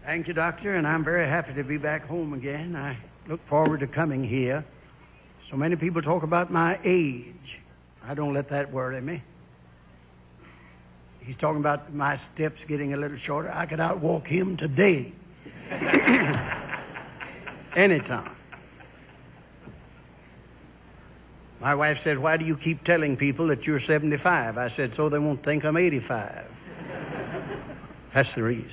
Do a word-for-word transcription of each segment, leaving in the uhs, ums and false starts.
Thank you, Doctor, and I'm very happy to be back home again. I look forward to coming here. So many people talk about my age. I don't let that worry me. He's talking about my steps getting a little shorter. I could outwalk him today. Anytime. My wife said, "Why do you keep telling people that you're seventy-five?" I said, "So they won't think I'm eighty-five." That's the reason.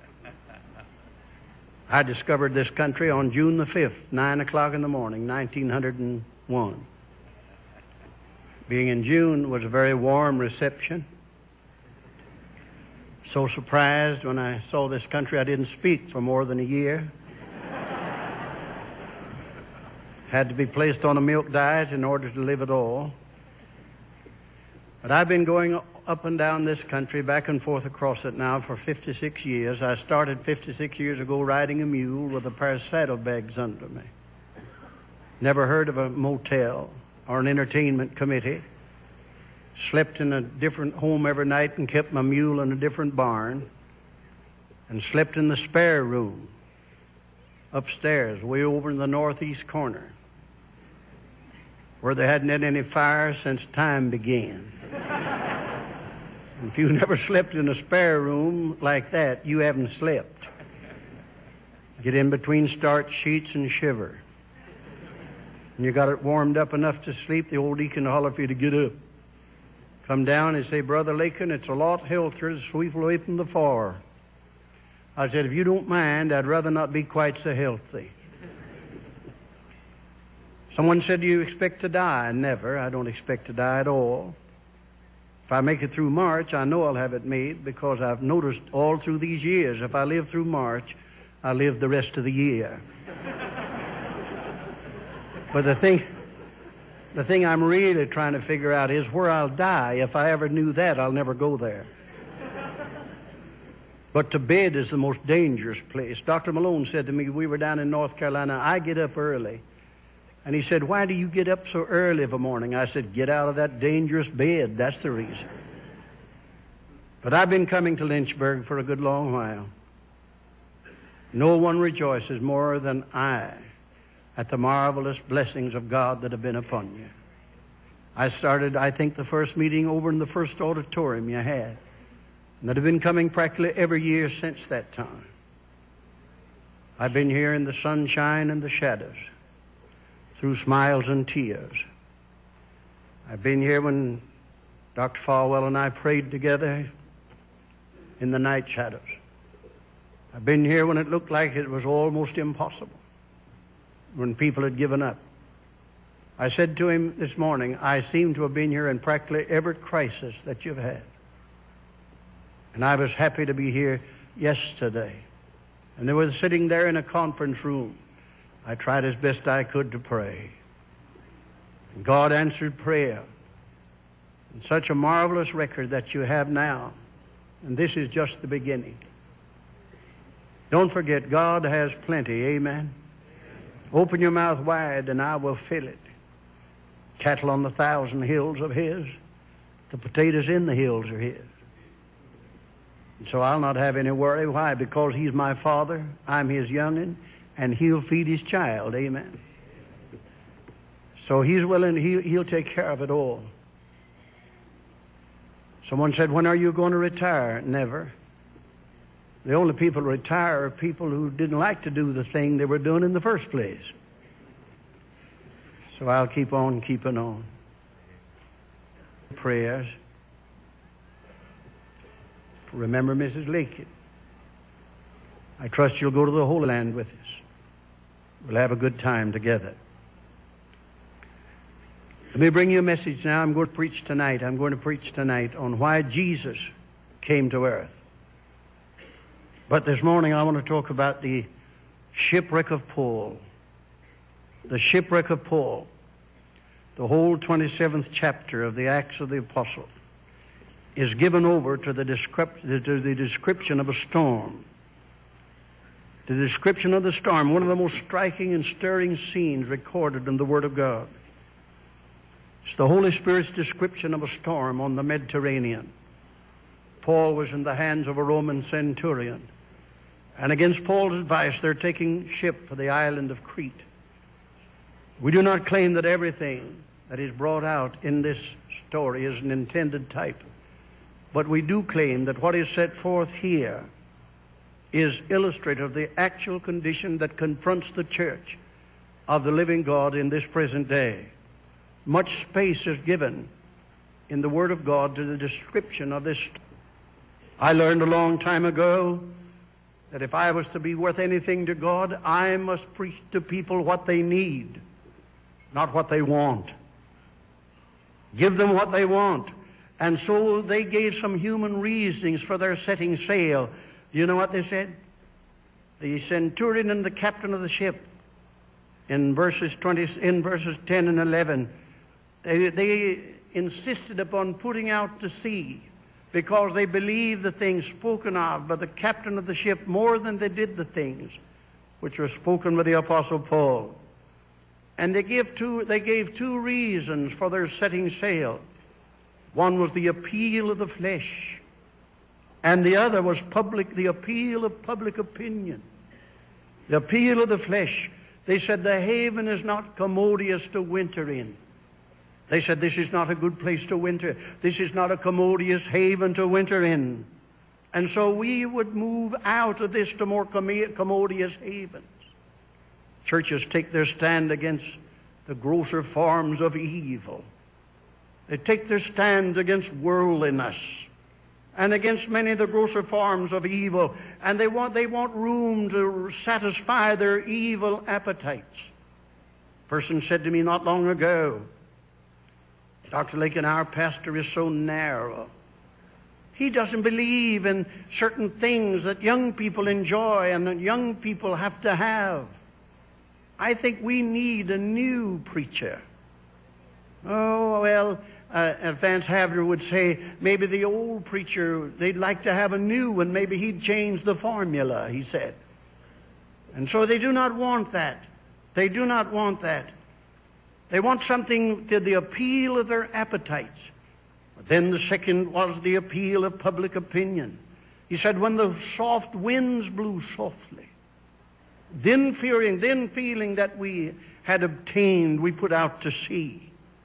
I discovered this country on June the fifth, nine o'clock in the morning, nineteen oh one. Being in June was a very warm reception. So surprised when I saw this country, I didn't speak for more than a year. Had to be placed on a milk diet in order to live at all. But I've been going up and down this country, back and forth across it now for fifty-six years. I started fifty-six years ago riding a mule with a pair of saddlebags under me. Never heard of a motel or an entertainment committee. Slept in a different home every night and kept my mule in a different barn. And slept in the spare room upstairs, way over in the northeast corner, where there hadn't had any fire since time began. If you've never slept in a spare room like that, you haven't slept. Get in between starch sheets and shiver. And you got it warmed up enough to sleep, the old deacon will holler for you to get up. Come down and say, "Brother Lakin, it's a lot healthier to sweep away from the fire." I said, "If you don't mind, I'd rather not be quite so healthy." Someone said, "Do you expect to die?" Never. I don't expect to die at all. If I make it through March, I know I'll have it made, because I've noticed all through these years, if I live through March, I live the rest of the year. But the thing, the thing I'm really trying to figure out is where I'll die. If I ever knew that, I'll never go there. But to bed is the most dangerous place. Doctor Malone said to me, we were down in North Carolina, I get up early. And he said, "Why do you get up so early of a morning?" I said, "Get out of that dangerous bed. That's the reason." But I've been coming to Lynchburg for a good long while. No one rejoices more than I at the marvelous blessings of God that have been upon you. I started, I think, the first meeting over in the first auditorium you had. And that have been coming practically every year since that time. I've been here in the sunshine and the shadows, through smiles and tears. I've been here when Doctor Falwell and I prayed together in the night shadows. I've been here when it looked like it was almost impossible, when people had given up. I said to him this morning, I seem to have been here in practically every crisis that you've had. And I was happy to be here yesterday. And they were sitting there in a conference room. I tried as best I could to pray. And God answered prayer. And such a marvelous record that you have now. And this is just the beginning. Don't forget, God has plenty. Amen. Open your mouth wide and I will fill it. Cattle on the thousand hills of His. The potatoes in the hills are His. And so I'll not have any worry. Why? Because He's my Father. I'm His young'un. And He'll feed His child. Amen. So He's willing. He'll, he'll take care of it all. Someone said, when are you going to retire? Never. The only people who retire are people who didn't like to do the thing they were doing in the first place. So I'll keep on keeping on. Prayers. Remember Missus Lakin. I trust you'll go to the Holy Land with us. We'll have a good time together. Let me bring you a message now. I'm going to preach tonight. I'm going to preach tonight on why Jesus came to earth. But this morning I want to talk about the shipwreck of Paul. The shipwreck of Paul. The whole twenty-seventh chapter of the Acts of the Apostle is given over to the, descript- to the description of a storm. The description of the storm, one of the most striking and stirring scenes recorded in the Word of God. It's the Holy Spirit's description of a storm on the Mediterranean. Paul was in the hands of a Roman centurion, And against Paul's advice, they're taking ship for the island of Crete. We do not claim that everything that is brought out in this story is an intended type. But we do claim that what is set forth here is illustrative of the actual condition that confronts the church of the living God in this present day. Much space is given in the Word of God to the description of this. I learned a long time ago that if I was to be worth anything to God, I must preach to people what they need, not what they want. Give them what they want. And so they gave some human reasonings for their setting sail. Do you know what they said? The centurion and the captain of the ship, in verses twenty, in verses ten and eleven, they, they insisted upon putting out to sea because they believed the things spoken of by the captain of the ship more than they did the things which were spoken by the Apostle Paul. And they gave two, they gave two reasons for their setting sail. One was the appeal of the flesh, and the other was public, the appeal of public opinion. The appeal of the flesh. They said the haven is not commodious to winter in. They said this is not a good place to winter. This is not a commodious haven to winter in. And so we would move out of this to more commodious havens. Churches take their stand against the grosser forms of evil. They take their stand against worldliness and against many of the grosser forms of evil, and they want, they want room to satisfy their evil appetites. A person said to me not long ago, Doctor Lincoln, our pastor is so narrow. He doesn't believe in certain things that young people enjoy and that young people have to have. I think we need a new preacher. Oh, well, uh, Vance Havner would say maybe the old preacher, they'd like to have a new one. Maybe he'd change the formula, he said. And so they do not want that. They do not want that. They want something to the appeal of their appetites. Then the second was the appeal of public opinion. He said, when the soft winds blew softly, then fearing, then feeling that we had obtained, we put out to sea.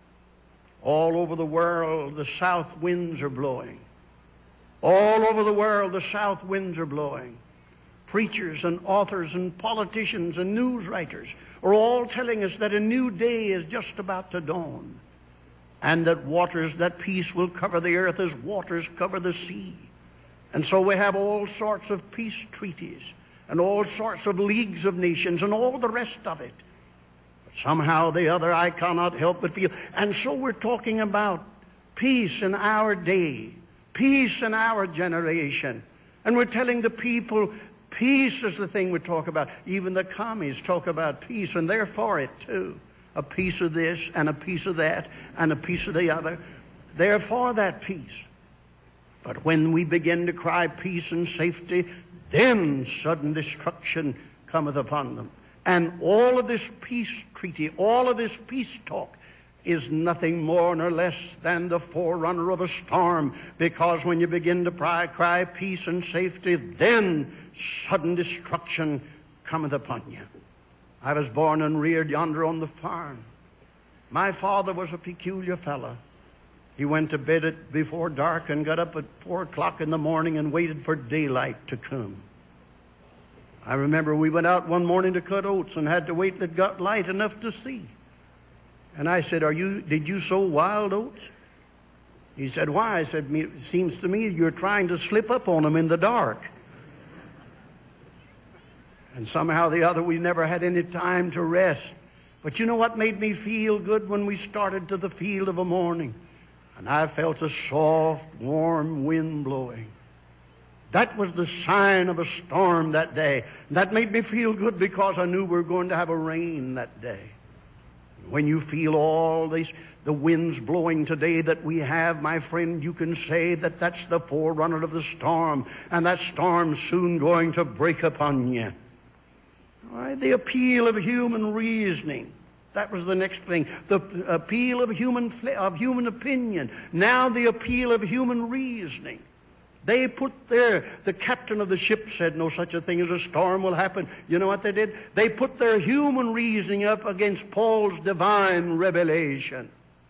All over the world, the south winds are blowing. All over the world, the south winds are blowing. Preachers and authors and politicians and news writers are all telling us that a new day is just about to dawn, and that waters, that peace will cover the earth as waters cover the sea. And so we have all sorts of peace treaties and all sorts of leagues of nations and all the rest of it. But somehow the other I cannot help but feel. And so we're talking about peace in our day, peace in our generation. And we're telling the people peace is the thing we talk about. Even the commies talk about peace, and they're for it too. A piece of this and a piece of that and a piece of the other. They're for that peace. But when we begin to cry peace and safety, then sudden destruction cometh upon them. And all of this peace treaty, all of this peace talk is nothing more nor less than the forerunner of a storm. Because when you begin to cry, cry peace and safety, then sudden destruction cometh upon you. I was born and reared yonder on the farm. My father was a peculiar fellow. He went to bed at before dark and got up at four o'clock in the morning and waited for daylight to come. I remember we went out one morning to cut oats and had to wait till it got light enough to see. And I said, "Are you? Did you sow wild oats?" He said, "Why?" I said, "It seems to me you're trying to slip up on them in the dark." And somehow or the other, we never had any time to rest. But you know what made me feel good when we started to the field of a morning? And I felt a soft, warm wind blowing. That was the sign of a storm that day. That made me feel good because I knew we were going to have a rain that day. When you feel all these, the winds blowing today that we have, my friend, you can say that that's the forerunner of the storm. And that storm's soon going to break upon you. All right, the appeal of human reasoning. That was the next thing. The appeal of human of human opinion. Now the appeal of human reasoning. They put their, the captain of the ship said no such a thing as a storm will happen. You know what they did? They put their human reasoning up against Paul's divine revelation.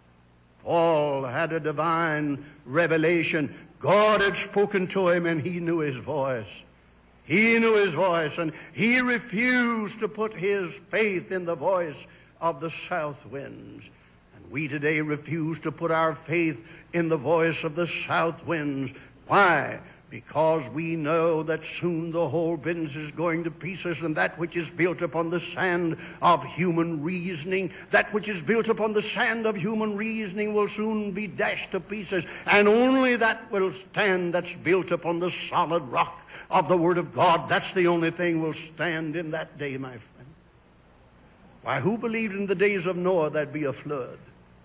Paul had a divine revelation. God had spoken to him and he knew his voice. He knew his voice, and he refused to put his faith in the voice of the south winds. And we today refuse to put our faith in the voice of the south winds. Why? Because we know that soon the whole business is going to pieces, and that which is built upon the sand of human reasoning, that which is built upon the sand of human reasoning will soon be dashed to pieces, and only that will stand that's built upon the solid rock of the Word of God. That's the only thing will stand in that day, my friend. Why, who believed in the days of Noah there'd be a flood?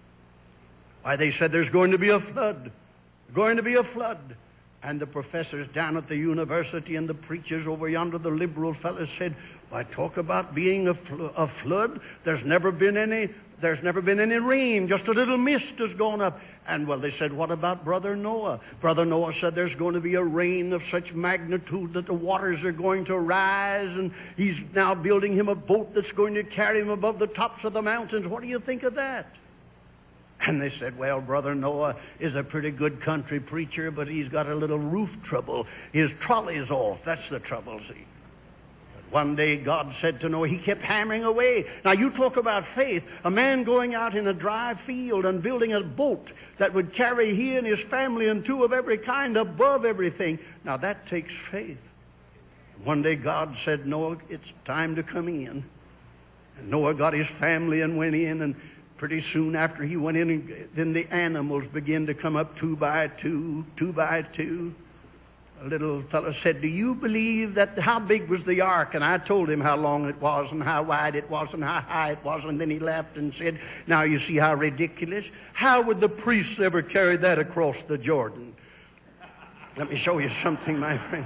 Why, they said there's going to be a flood. Going to be a flood. And the professors down at the university and the preachers over yonder, the liberal fellows, said, why, talk about being a, fl- a flood. There's never been any There's never been any rain. Just a little mist has gone up. And, well, they said, what about Brother Noah? Brother Noah said there's going to be a rain of such magnitude that the waters are going to rise. And he's now building him a boat that's going to carry him above the tops of the mountains. What do you think of that? And they said, well, Brother Noah is a pretty good country preacher, but he's got a little roof trouble. His trolley's off. That's the trouble, see. One day God said to Noah, he kept hammering away. Now you talk about faith. A man going out in a dry field and building a boat that would carry he and his family and two of every kind above everything. Now that takes faith. One day God said, Noah, it's time to come in. And Noah got his family and went in, and pretty soon after he went in, then the animals began to come up two by two, two by two. A little fellow said, do you believe that, how big was the ark? And I told him how long it was and how wide it was and how high it was. And then he laughed and said, now you see how ridiculous. How would the priests ever carry that across the Jordan? Let me show you something, my friend.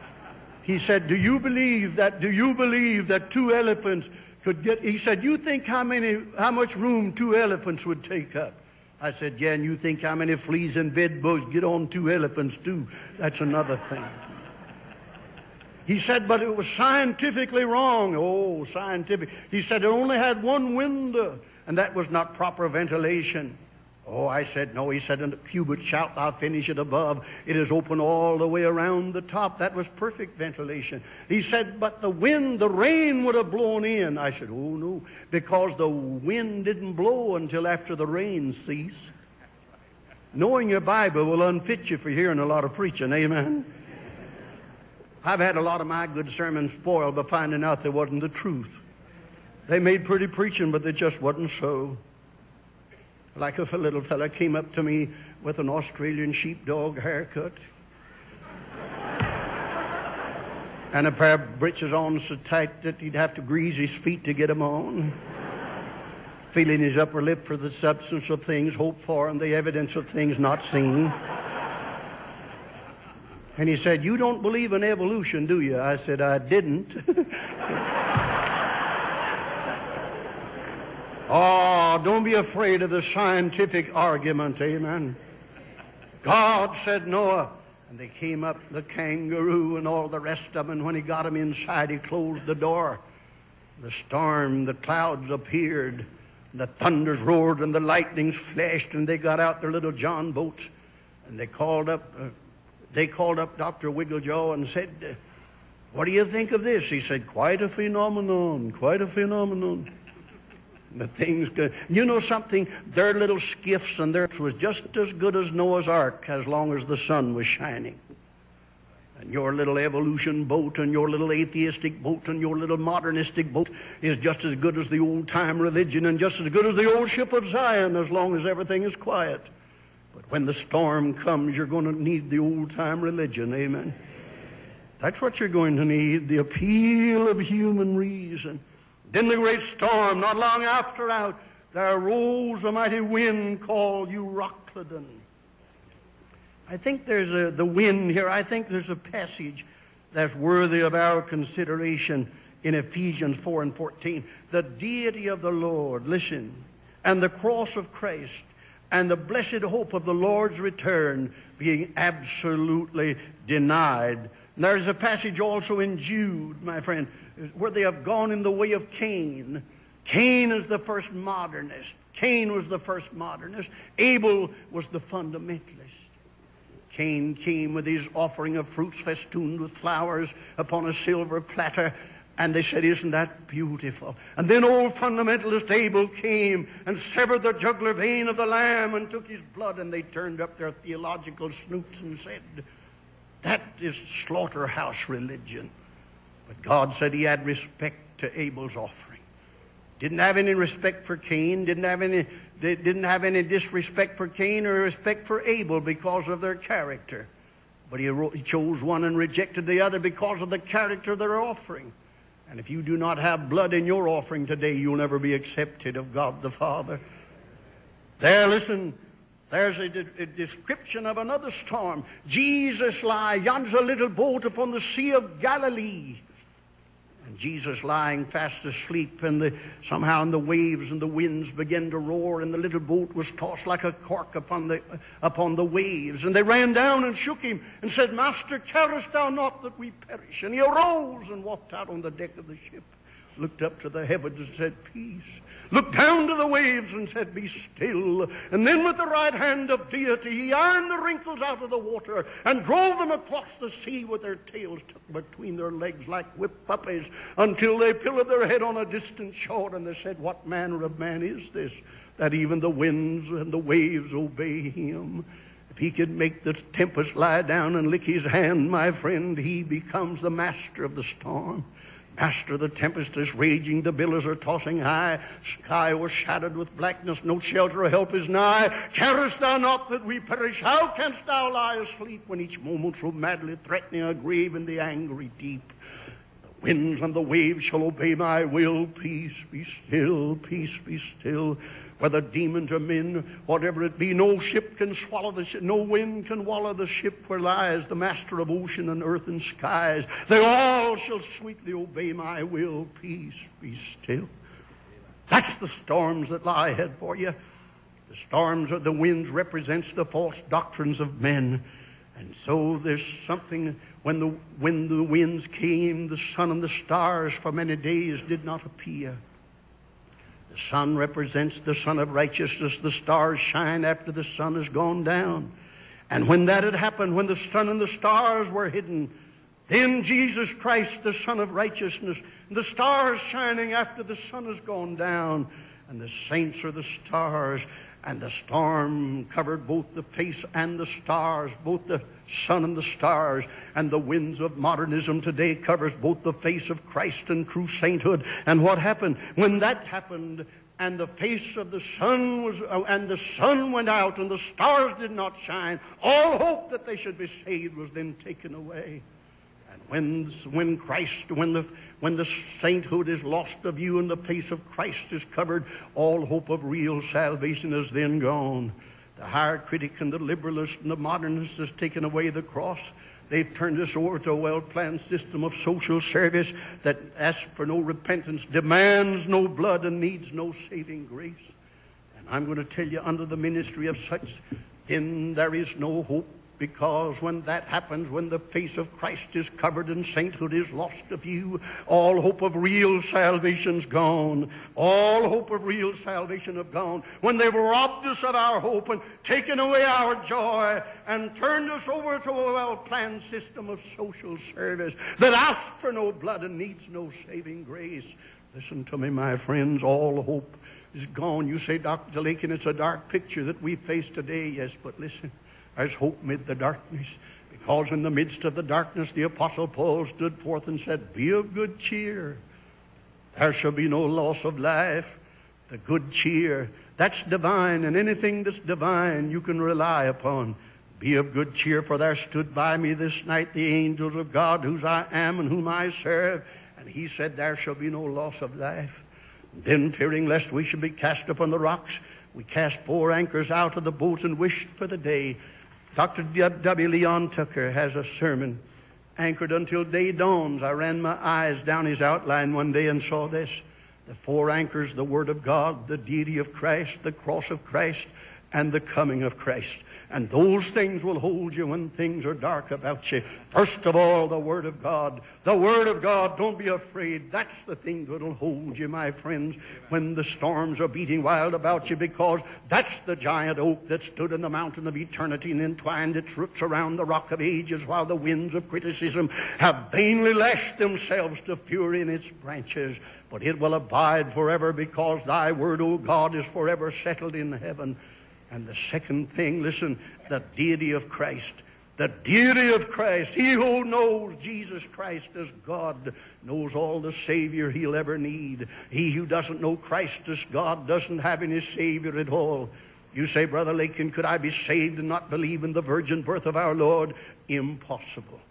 He said, do you believe that, do you believe that two elephants could get, he said, you think how many, how much room two elephants would take up? I said, yeah, and you think how many fleas and bed bugs get on two elephants too? That's another thing. He said, but it was scientifically wrong. Oh, scientific. He said it only had one window, and that was not proper ventilation. Oh, I said, no. He said, in the cubit shalt thou finish it above. It is open all the way around the top. That was perfect ventilation. He said, but the wind, the rain would have blown in. I said, oh, no, because the wind didn't blow until after the rain ceased. Knowing your Bible will unfit you for hearing a lot of preaching. Amen? I've had a lot of my good sermons spoiled by finding out they wasn't the truth. They made pretty preaching, but they just wasn't so. Like if a little fella came up to me with an Australian sheepdog haircut and a pair of breeches on so tight that he'd have to grease his feet to get them on, feeling his upper lip for the substance of things hoped for and the evidence of things not seen. And he said, you don't believe in evolution, do you? I said, I didn't. Oh, don't be afraid of the scientific argument, amen. God said, Noah, and they came up, the kangaroo and all the rest of them, and when he got them inside, he closed the door. The storm, the clouds appeared, the thunders roared, and the lightnings flashed, and they got out their little John boats, and they called up, uh, they called up Doctor Wigglejaw and said, uh, what do you think of this? He said, quite a phenomenon, quite a phenomenon. The things, you know something? Their little skiffs and theirs was just as good as Noah's Ark as long as the sun was shining. And your little evolution boat and your little atheistic boat and your little modernistic boat is just as good as the old-time religion and just as good as the old ship of Zion as long as everything is quiet. But when the storm comes, you're going to need the old-time religion. Amen? That's what you're going to need, the appeal of human reason. Then the great storm, not long after out, there arose a mighty wind called Euroclydon. I think there's a, the wind here, I think there's a passage that's worthy of our consideration in Ephesians four and fourteen. The deity of the Lord, listen, and the cross of Christ, and the blessed hope of the Lord's return, being absolutely denied. And there's a passage also in Jude, my friend, where they have gone in the way of Cain. Cain is the first modernist. Cain was the first modernist. Abel was the fundamentalist. Cain came with his offering of fruits festooned with flowers upon a silver platter, and they said, "Isn't that beautiful?" And then old fundamentalist Abel came and severed the jugular vein of the lamb and took his blood, and they turned up their theological snoops and said, "That is slaughterhouse religion." But God said He had respect to Abel's offering. Didn't have any respect for Cain, didn't have any, they didn't have any disrespect for Cain or respect for Abel because of their character. But he, wrote, he chose one and rejected the other because of the character of their offering. And if you do not have blood in your offering today, you'll never be accepted of God the Father. There, listen, there's a, de- a description of another storm. Jesus lies, yonder's a little boat upon the Sea of Galilee. And Jesus lying fast asleep, and the, somehow and the waves and the winds began to roar, and the little boat was tossed like a cork upon the, upon the waves. And they ran down and shook him and said, "Master, carest thou not that we perish?" And he arose and walked out on the deck of the ship, looked up to the heavens and said, "Peace." Looked down to the waves and said, "Be still." And then with the right hand of deity, He ironed the wrinkles out of the water and drove them across the sea with their tails tucked between their legs like whipped puppies until they pillowed their head on a distant shore. And they said, "What manner of man is this, that even the winds and the waves obey Him?" If He could make the tempest lie down and lick His hand, my friend, He becomes the master of the storm. Master, the tempest is raging, the billows are tossing high, sky was shadowed with blackness, no shelter or help is nigh. Carest thou not that we perish? How canst thou lie asleep when each moment so madly threatening a grave in the angry deep? The winds and the waves shall obey my will. Peace, be still, peace, be still. Whether demons or men, whatever it be, no ship can swallow the ship, no wind can wallow the ship where lies the master of ocean and earth and skies. They all shall sweetly obey my will. Peace, be still. That's the storms that lie ahead for you. The storms of the winds represents the false doctrines of men. And so there's something, when the, when the winds came, the sun and the stars for many days did not appear. The sun represents the Son of Righteousness. The stars shine after the sun has gone down. And when that had happened, when the sun and the stars were hidden, then Jesus Christ, the Son of Righteousness, the stars shining after the sun has gone down, and the saints are the stars, and the storm covered both the face and the stars, both the sun and the stars, and the winds of modernism today covers both the face of Christ and true sainthood. And what happened? When that happened, and the face of the sun was, uh, and the sun went out, and the stars did not shine, all hope that they should be saved was then taken away. And when, when Christ, when the, when the sainthood is lost of you and the face of Christ is covered, all hope of real salvation is then gone. The higher critic and the liberalist and the modernist has taken away the cross. They've turned us over to a well-planned system of social service that asks for no repentance, demands no blood, and needs no saving grace. And I'm going to tell you, under the ministry of such, then there is no hope. Because when that happens, when the face of Christ is covered and sainthood is lost of you, all hope of real salvation's gone. All hope of real salvation have gone. When they've robbed us of our hope and taken away our joy and turned us over to a well-planned system of social service that asks for no blood and needs no saving grace. Listen to me, my friends, all hope is gone. You say, Doctor Lakin, it's a dark picture that we face today. Yes, but listen. There's hope mid the darkness, because in the midst of the darkness the Apostle Paul stood forth and said, "Be of good cheer. There shall be no loss of life." The good cheer, that's divine, and anything that's divine you can rely upon. Be of good cheer, for there stood by me this night the angels of God, whose I am and whom I serve. And he said, there shall be no loss of life. Then, fearing lest we should be cast upon the rocks, we cast four anchors out of the boat and wished for the day. Doctor W. Leon Tucker has a sermon, Anchored Until Day Dawns. I ran my eyes down his outline one day and saw this. The four anchors, the Word of God, the deity of Christ, the cross of Christ, and the coming of Christ. And those things will hold you when things are dark about you. First of all, the Word of God. The Word of God, don't be afraid. That's the thing that will hold you, my friends, when the storms are beating wild about you, because that's the giant oak that stood in the mountain of eternity and entwined its roots around the rock of ages, while the winds of criticism have vainly lashed themselves to fury in its branches. But it will abide forever, because thy Word, O God, is forever settled in heaven. And the second thing, listen, the deity of Christ. The deity of Christ. He who knows Jesus Christ as God knows all the Savior he'll ever need. He who doesn't know Christ as God doesn't have any Savior at all. You say, Brother Lakin, could I be saved and not believe in the virgin birth of our Lord? Impossible.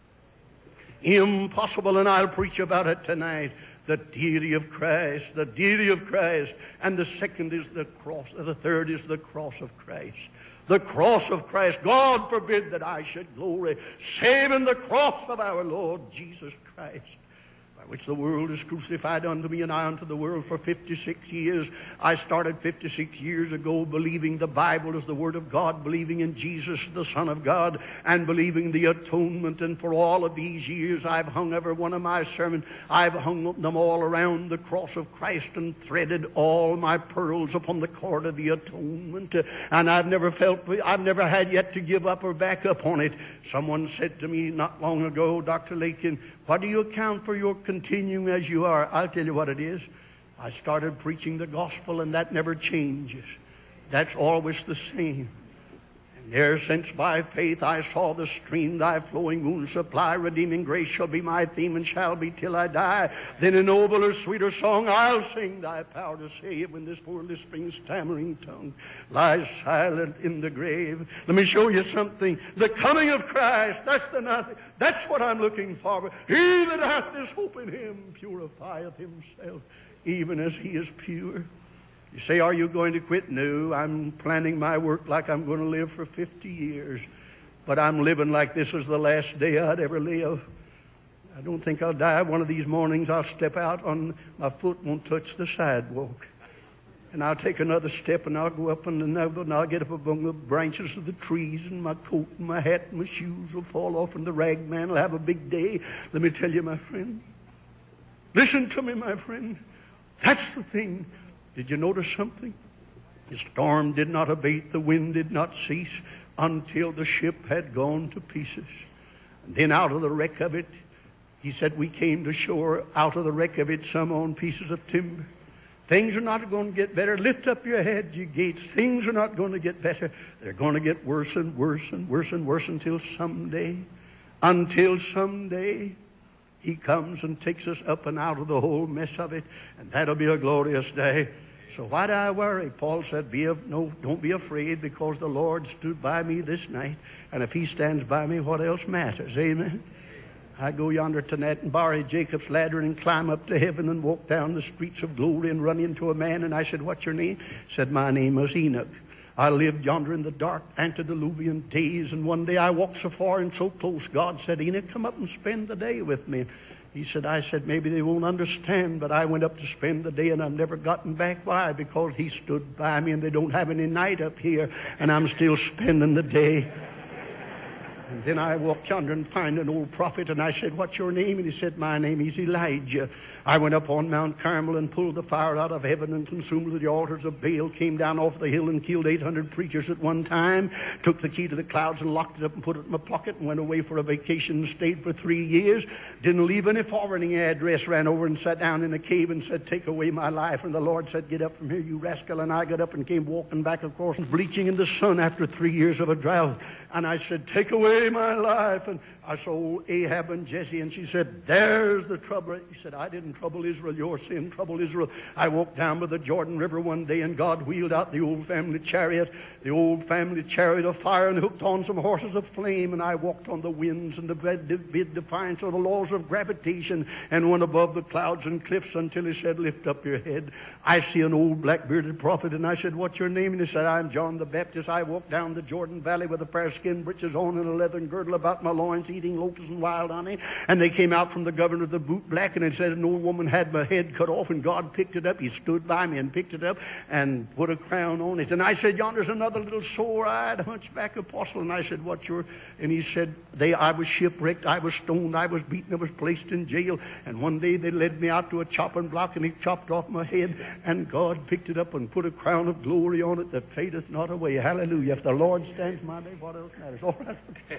Impossible, and I'll preach about it tonight. The deity of Christ, the deity of Christ. And the second is the cross, the third is the cross of Christ. The cross of Christ. God forbid that I should glory save in the cross of our Lord Jesus Christ, by which the world is crucified unto me, and I unto the world. For fifty-six years. I started fifty-six years ago believing the Bible is the Word of God, believing in Jesus, the Son of God, and believing the atonement. And for all of these years, I've hung every one of my sermons, I've hung them all around the cross of Christ and threaded all my pearls upon the cord of the atonement. And I've never felt, I've never had yet to give up or back up on it. Someone said to me not long ago, Doctor Lakin, what do you account for your continuing as you are? I'll tell you what it is. I started preaching the gospel, and that never changes. That's always the same. And there, since by faith I saw the stream, thy flowing wounds supply, redeeming grace shall be my theme and shall be till I die. Then a nobler, sweeter song I'll sing, thy power to save, when this poor lisping, stammering tongue lies silent in the grave. Let me show you something. The coming of Christ, that's the nothing. That's what I'm looking for. He that hath this hope in him purifieth himself, even as he is pure. You say, are you going to quit? No, I'm planning my work like I'm going to live for fifty years. But I'm living like this is the last day I'd ever live. I don't think I'll die. One of these mornings I'll step out on my foot won't touch the sidewalk. And I'll take another step and I'll go up and then I'll, and I'll get up among the branches of the trees, and my coat and my hat and my shoes will fall off, and the rag man will have a big day. Let me tell you, my friend. Listen to me, my friend. That's the thing. Did you notice something? The storm did not abate, the wind did not cease, until the ship had gone to pieces. And then out of the wreck of it, he said, we came to shore, out of the wreck of it, some on pieces of timber. Things are not going to get better. Lift up your head, you gates. Things are not going to get better. They're going to get worse and worse and worse and worse until someday, until someday, He comes and takes us up and out of the whole mess of it, and that'll be a glorious day. So why do I worry? Paul said, be of, no, don't be afraid, because the Lord stood by me this night, and if He stands by me, what else matters? Amen? I go yonder tonight and borrow Jacob's ladder and climb up to heaven and walk down the streets of glory and run into a man, and I said, what's your name? He said, my name is Enoch. I lived yonder in the dark antediluvian days, and one day I walked so far and so close, God said, Enoch, come up and spend the day with me. He said, I said, maybe they won't understand, but I went up to spend the day and I've never gotten back. Why? Because He stood by me, and they don't have any night up here, and I'm still spending the day. And then I walked yonder and find an old prophet, and I said, what's your name? And he said, my name is Elijah. I went up on Mount Carmel and pulled the fire out of heaven and consumed the altars of Baal, came down off the hill and killed eight hundred preachers at one time, took the key to the clouds and locked it up and put it in my pocket, and went away for a vacation and stayed for three years. Didn't leave any forwarding address, ran over and sat down in a cave and said, take away my life. And the Lord said, get up from here, you rascal. And I got up and came walking back across, bleaching in the sun after three years of a drought. And I said, take away my life. And I saw Ahab and Jesse, and she said, there's the trouble. He said, I didn't trouble Israel. Your sin troubled Israel. I walked down by the Jordan River one day, and God wheeled out the old family chariot, the old family chariot of fire, and hooked on some horses of flame. And I walked on the winds and bid defiance of the laws of gravitation, and went above the clouds and cliffs until He said, lift up your head. I see an old black-bearded prophet, and I said, what's your name? And he said, I'm John the Baptist. I walked down the Jordan Valley with a pair of skin breeches on and a leathern girdle about my loins. He eating locusts and wild honey. And they came out from the governor of the boot black, and it said an old woman had my head cut off, and God picked it up. He stood by me and picked it up and put a crown on it. And I said, yonder's another little sore-eyed, hunchback apostle. And I said, what's your... And he said, they, I was shipwrecked, I was stoned, I was beaten, I was placed in jail. And one day they led me out to a chopping block, and he chopped off my head, and God picked it up and put a crown of glory on it that fadeth not away. Hallelujah. If the Lord stands my day, what else matters? All right.